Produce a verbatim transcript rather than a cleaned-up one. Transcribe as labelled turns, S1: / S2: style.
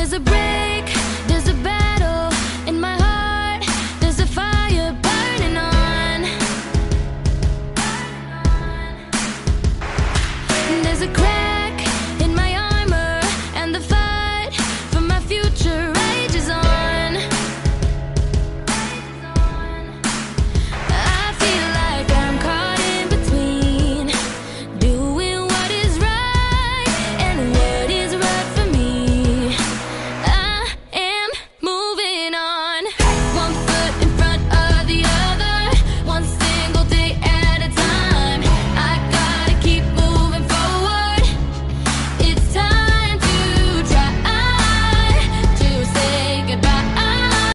S1: There's a break, there's a battle in my heart. There's a fire burning on. There's a crack